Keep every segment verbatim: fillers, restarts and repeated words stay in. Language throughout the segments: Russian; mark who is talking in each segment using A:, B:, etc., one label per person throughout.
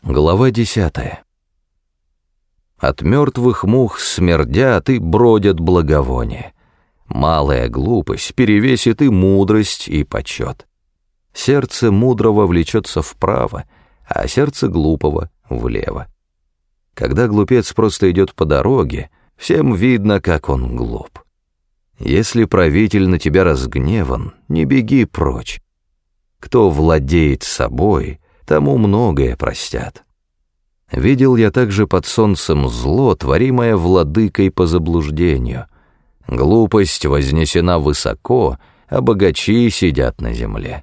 A: Глава десятая. От мертвых мух смердят и бродят благовония. Малая глупость перевесит и мудрость, и почет. Сердце мудрого влечется вправо, а сердце глупого — влево. Когда глупец просто идет по дороге, всем видно, как он глуп. Если правитель на тебя разгневан, не беги прочь. Кто владеет собой, тому многое простят. Видел я также под солнцем зло, творимое владыкой по заблуждению. Глупость вознесена высоко, а богачи сидят на земле.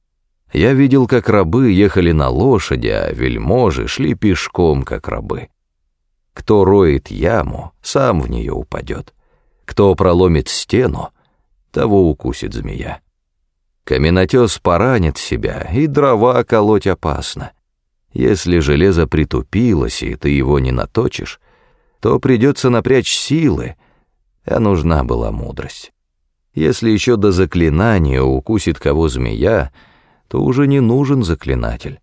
A: Я видел, как рабы ехали на лошади, а вельможи шли пешком, как рабы. Кто роет яму, сам в нее упадет. Кто проломит стену, того укусит змея. Каменотес поранит себя, и дрова колоть опасно. Если железо притупилось, и ты его не наточишь, то придется напрячь силы, а нужна была мудрость. Если еще до заклинания укусит кого змея, то уже не нужен заклинатель.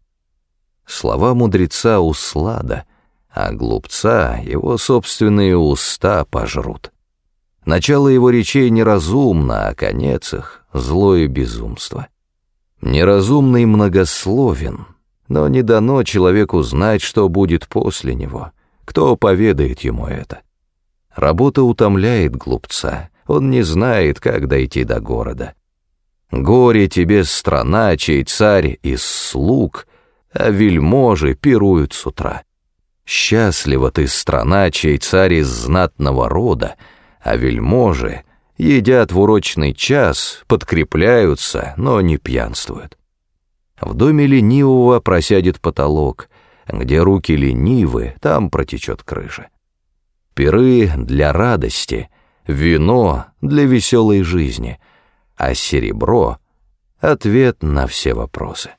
A: Слова мудреца услада, а глупца его собственные уста пожрут. Начало его речей неразумно, а конец их — злое безумство. Неразумный многословен, но не дано человеку знать, что будет после него, кто поведает ему это. Работа утомляет глупца, он не знает, как дойти до города. Горе тебе, страна, чей царь из слуг, а вельможи пируют с утра. Счастлива ты, страна, чей царь из знатного рода, а вельможи едят в урочный час, подкрепляются, но не пьянствуют. В доме ленивого просядет потолок, где руки ленивы, там протечет крыша. Пиры для радости, вино для веселой жизни, а серебро — ответ на все вопросы.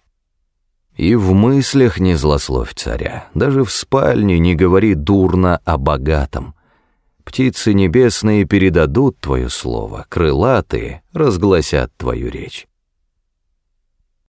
A: И в мыслях не злословь царя, даже в спальне не говори дурно о богатом. Птицы небесные передадут твое слово, крылатые разгласят твою речь.